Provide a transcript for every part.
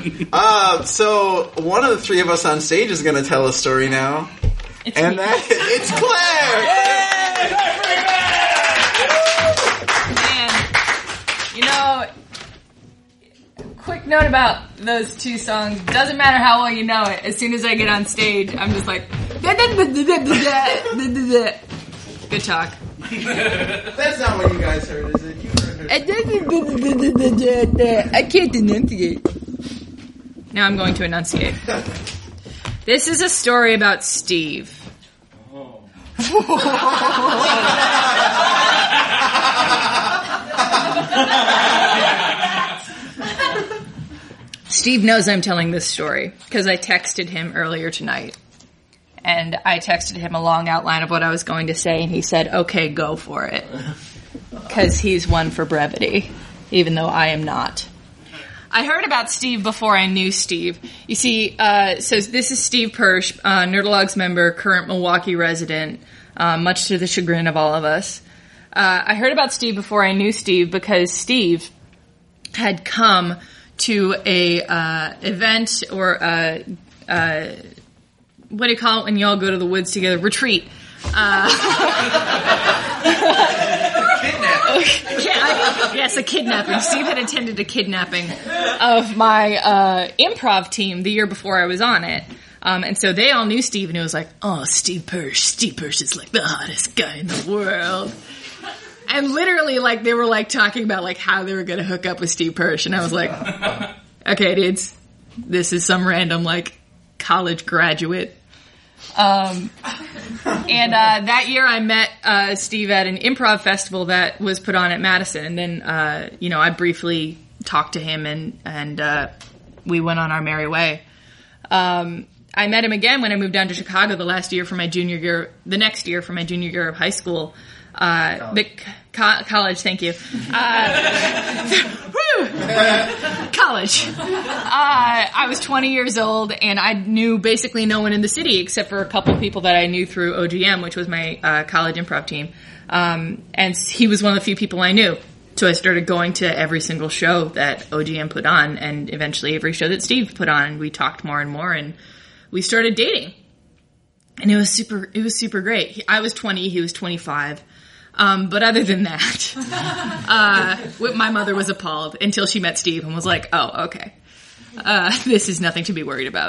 So one of the three of us on stage is going to tell a story now. It's Claire! Man, quick note about those two songs. Doesn't matter how well you know it. As soon as I get on stage, I'm just like... Good talk. That's not what you guys heard, is it? You heard I can't enunciate. Now I'm going to enunciate. This is a story about Steve. Steve knows I'm telling this story because I texted him earlier tonight. And I texted him a long outline of what I was going to say, and he said, okay, go for it. Because he's one for brevity, even though I am not. I heard about Steve before I knew Steve. You see, so this is Steve Persh, Nerdologues member, current Milwaukee resident, much to the chagrin of all of us. I heard about Steve before I knew Steve because Steve had come to a event or what do you call it when y'all go to the woods together? Retreat. Yes, a kidnapping. Steve had attended a kidnapping of my improv team the year before I was on it. And so they all knew Steve, and it was like, oh, Steve Persh. Steve Persh is like the hottest guy in the world. And literally, like, they were like talking about like how they were going to hook up with Steve Persh. And I was like, okay, dudes, this is some random like college graduate. And that year I met Steve at an improv festival that was put on at Madison. And then, I briefly talked to him and we went on our merry way. I met him again when I moved down to Chicago the next year for my junior year of high school. College, thank you. College. I was 20 years old, and I knew basically no one in the city except for a couple of people that I knew through OGM, which was my college improv team. And he was one of the few people I knew. So I started going to every single show that OGM put on, and eventually every show that Steve put on. We talked more and more, and we started dating. And it was super great. I was 20, he was 25. But other than that, my mother was appalled until she met Steve and was like, oh, okay. This is nothing to be worried about.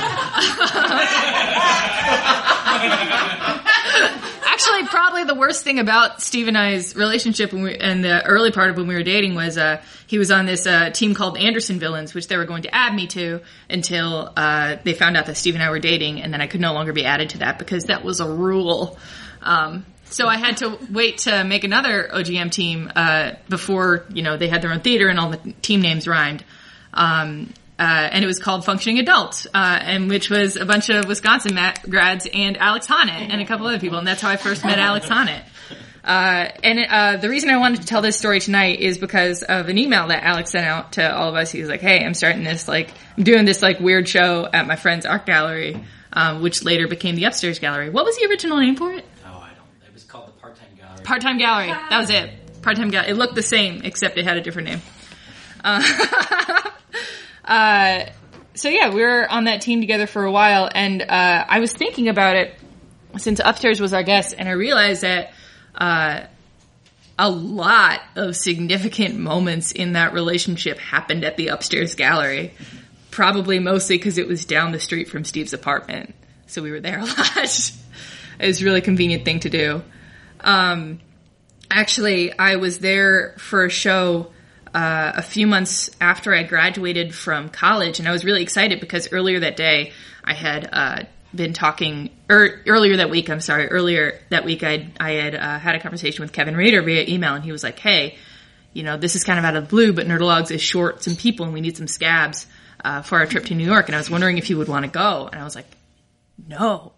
Actually, probably the worst thing about Steve and I's relationship and the early part of when we were dating was he was on this team called Anderson Villains, which they were going to add me to until they found out that Steve and I were dating, and then I could no longer be added to that because that was a rule. So I had to wait to make another OGM team before, they had their own theater and all the team names rhymed. And it was called Functioning Adults, and which was a bunch of Wisconsin grads and Alex Honnett and a couple other people, and that's how I first met Alex Honnett. And the reason I wanted to tell this story tonight is because of an email that Alex sent out to all of us. He was like, hey, I'm doing this weird show at my friend's art gallery, which later became the Upstairs Gallery. What was the original name for it? It was called the Part-Time Gallery. Part-Time Gallery. That was it. Part-Time Gallery. It looked the same, except it had a different name. So yeah, we were on that team together for a while, and I was thinking about it since Upstairs was our guest, and I realized that a lot of significant moments in that relationship happened at the Upstairs Gallery, probably mostly because it was down the street from Steve's apartment, so we were there a lot. It was a really convenient thing to do. Actually, I was there for a show a few months after I graduated from college, and I was really excited because earlier that week, I had had a conversation with Kevin Rader via email, and he was like, hey, this is kind of out of the blue, but Nerdologues is short some people, and we need some scabs for our trip to New York, and I was wondering if you would want to go. And I was like, no.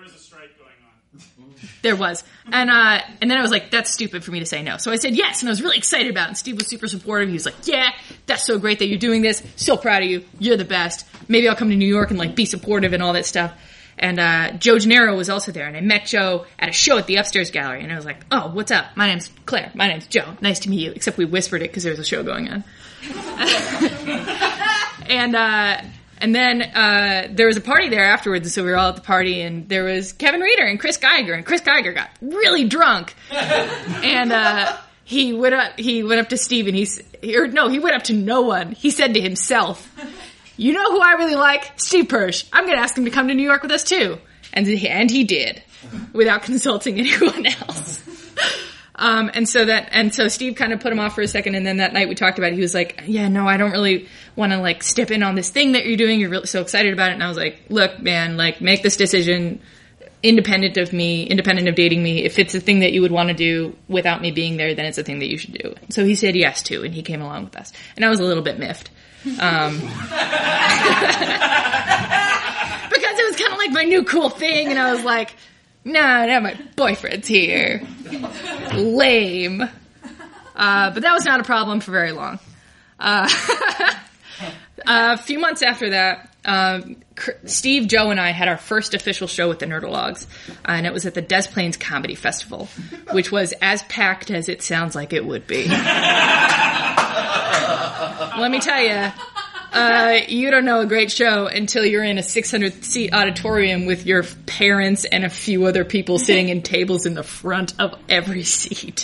There was. And then I was like, that's stupid for me to say no. So I said yes, and I was really excited about it. And Steve was super supportive. He was like, yeah, that's so great that you're doing this. So proud of you. You're the best. Maybe I'll come to New York and be supportive and all that stuff. And Joe Gennaro was also there. And I met Joe at a show at the Upstairs Gallery. And I was like, oh, what's up? My name's Claire. My name's Joe. Nice to meet you. Except we whispered it because there was a show going on. And then there was a party there afterwards, so we were all at the party, and there was Kevin Reeder and Chris Geiger got really drunk, and he went up to Steve, and he went up to no one. He said to himself, "You know who I really like? Steve Persh. I'm going to ask him to come to New York with us too," and he did, without consulting anyone else. And so Steve kind of put him off for a second, and then that night we talked about it. He was like, "Yeah, no, I don't really want to like step in on this thing that you're doing. You're really so excited about it." And I was like, "Look, man, like make this decision independent of me, independent of dating me. If it's a thing that you would want to do without me being there, then it's a thing that you should do." So he said yes too, and he came along with us. And I was a little bit miffed. Because it was kind of like my new cool thing, and I was like, "No, now my boyfriend's here." Lame. But that was not a problem for very long. A few months after that, Steve, Joe, and I had our first official show with the Nerdologues, and it was at the Des Plaines Comedy Festival, which was as packed as it sounds like it would be. Let me tell you, you don't know a great show until you're in a 600-seat auditorium with your parents and a few other people sitting in tables in the front of every seat.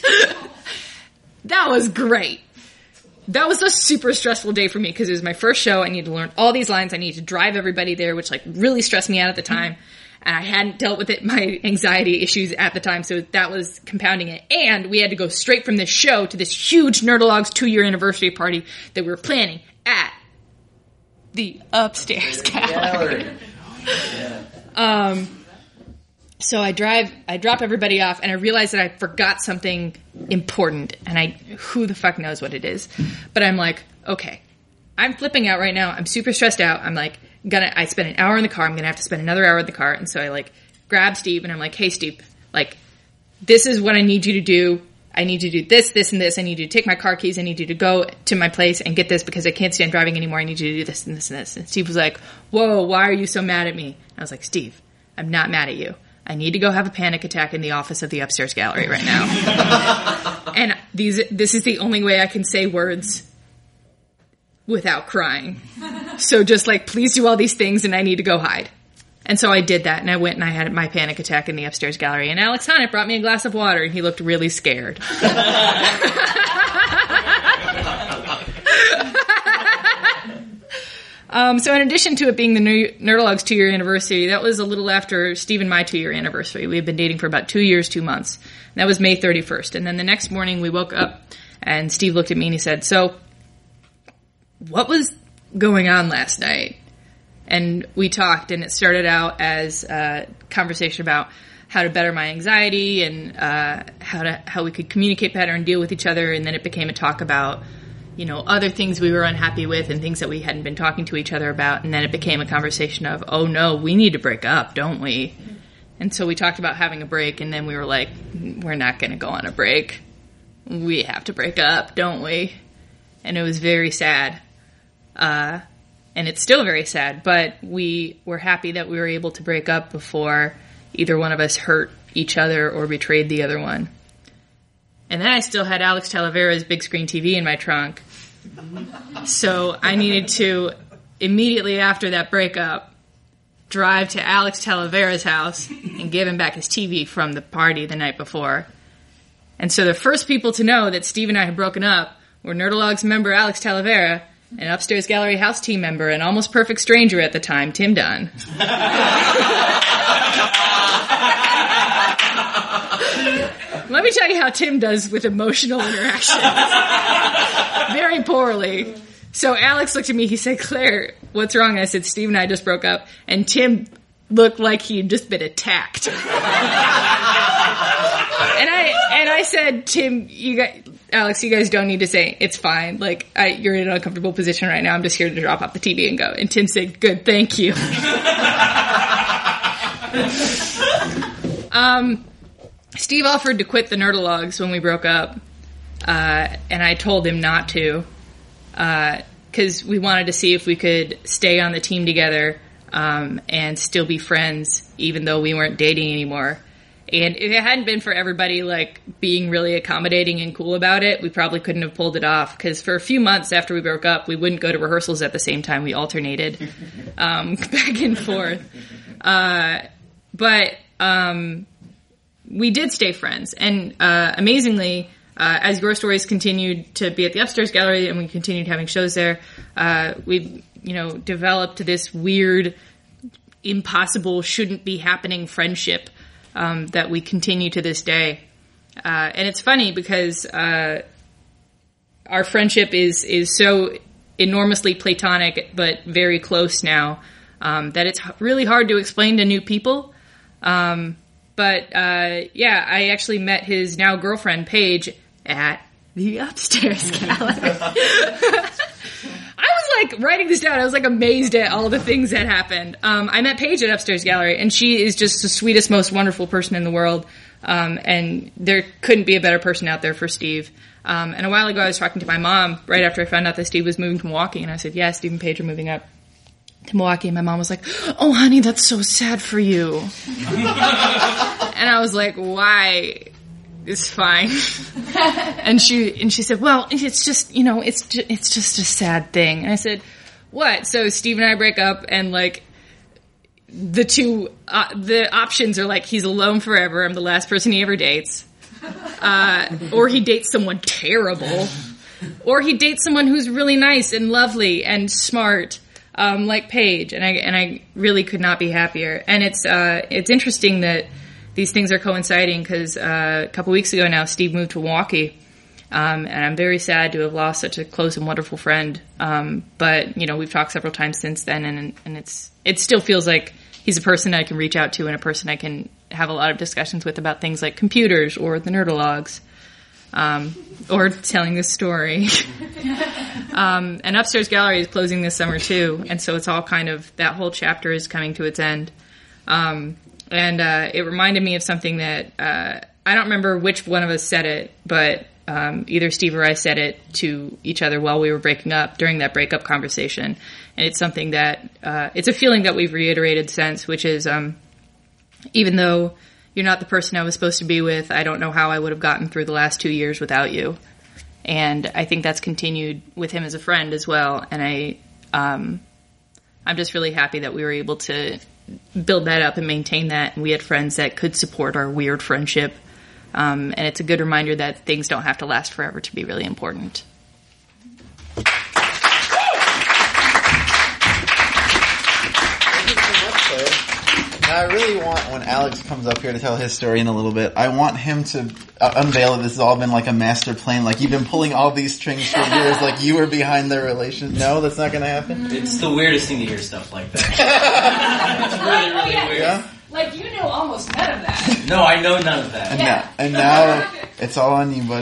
That was great. That was a super stressful day for me because it was my first show. I needed to learn all these lines. I needed to drive everybody there, which like really stressed me out at the time. And I hadn't dealt with my anxiety issues at the time, so that was compounding it. And we had to go straight from this show to this huge Nerdologues 2-year anniversary party that we were planning at the Upstairs Gallery. So I drop everybody off, and I realize that I forgot something important, and who the fuck knows what it is. But I'm like, okay, I'm flipping out right now. I'm super stressed out. I'm like, I spent an hour in the car. I'm going to have to spend another hour in the car. And so I like grab Steve, and I'm like, "Hey Steve, like, this is what I need you to do. I need you to do this, this, and this. I need you to take my car keys. I need you to go to my place and get this because I can't stand driving anymore. I need you to do this and this and this." And Steve was like, "Whoa, why are you so mad at me?" And I was like, "Steve, I'm not mad at you. I need to go have a panic attack in the office of the Upstairs Gallery right now. And this is the only way I can say words without crying. So just like, please do all these things, and I need to go hide." And so I did that, and I went and I had my panic attack in the Upstairs Gallery. And Alex Honnett brought me a glass of water, and he looked really scared. So in addition to it being the Nerdologues 2-year anniversary, that was a little after Steve and my 2-year anniversary. We had been dating for about 2 years, 2 months. And that was May 31st. And then the next morning we woke up, and Steve looked at me and he said, "So, what was going on last night?" And we talked, and it started out as a conversation about how to better my anxiety and how we could communicate better and deal with each other. And then it became a talk about, you know, other things we were unhappy with and things that we hadn't been talking to each other about. And then it became a conversation of, "Oh no, we need to break up, don't we?" And so we talked about having a break, and then we were like, "We're not going to go on a break. We have to break up, don't we?" And it was very sad. And it's still very sad, but we were happy that we were able to break up before either one of us hurt each other or betrayed the other one. And then I still had Alex Talavera's big screen TV in my trunk. So I needed to, immediately after that breakup, drive to Alex Talavera's house and give him back his TV from the party the night before. And so the first people to know that Steve and I had broken up were Nerdologues member Alex Talavera, an Upstairs Gallery house team member, and almost perfect stranger at the time, Tim Dunn. Let me tell you how Tim does with emotional interactions. Very poorly. So Alex looked at me, he said, "Claire, what's wrong?" I said, "Steve and I just broke up." And Tim looked like he had just been attacked. And I said, "Tim, Alex, you guys don't need to say it's fine. Like, you're in an uncomfortable position right now. I'm just here to drop off the TV and go." And Tim said, "Good, thank you." Steve offered to quit the Nerdologues when we broke up, and I told him not to, because we wanted to see if we could stay on the team together and still be friends, even though we weren't dating anymore. And if it hadn't been for everybody like being really accommodating and cool about it, we probably couldn't have pulled it off. Because for a few months after we broke up, we wouldn't go to rehearsals at the same time. We alternated back and forth. But we did stay friends. And amazingly, as Your Stories continued to be at the Upstairs Gallery and we continued having shows there, we developed this weird, impossible, shouldn't be happening friendship that we continue to this day. And it's funny because our friendship is so enormously platonic but very close now that it's really hard to explain to new people. I actually met his now girlfriend, Paige, at the Upstairs Gallery. I was like writing this down. I was like amazed at all the things that happened. I met Paige at Upstairs Gallery, and she is just the sweetest, most wonderful person in the world. And there couldn't be a better person out there for Steve. And a while ago, I was talking to my mom right after I found out that Steve was moving to Milwaukee, and I said, "Yeah, Steve and Paige are moving up to Milwaukee." And my mom was like, "Oh, honey, that's so sad for you." And I was like, "Why? It's fine." and she said, "Well, it's just, it's just a sad thing." And I said, "What?" So Steve and I break up, and like the options are like he's alone forever. I'm the last person he ever dates, or he dates someone terrible, or he dates someone who's really nice and lovely and smart, like Paige. And I really could not be happier. And it's interesting that these things are coinciding because a couple weeks ago now, Steve moved to Milwaukee, and I'm very sad to have lost such a close and wonderful friend. But we've talked several times since then, and it still feels like he's a person I can reach out to and a person I can have a lot of discussions with about things like computers or the Nerdologues, or telling this story. And Upstairs Gallery is closing this summer too, and so it's all kind of, that whole chapter is coming to its end. And it reminded me of something that I don't remember which one of us said it, but either Steve or I said it to each other while we were breaking up during that breakup conversation. And it's something that it's a feeling that we've reiterated since, which is even though you're not the person I was supposed to be with, I don't know how I would have gotten through the last 2 years without you. And I think that's continued with him as a friend as well. And I'm just really happy that we were able to build that up and maintain that, and we had friends that could support our weird friendship. And it's a good reminder that things don't have to last forever to be really important. I really want, when Alex comes up here to tell his story in a little bit, I want him to unveil that this has all been like a master plan. Like, you've been pulling all these strings for years, like you were behind their relation. No, that's not going to happen? It's the weirdest thing to hear stuff like that. It's really weird. Yeah? Like, you know almost none of that. No, I know none of that. And now it's all on you, buddy.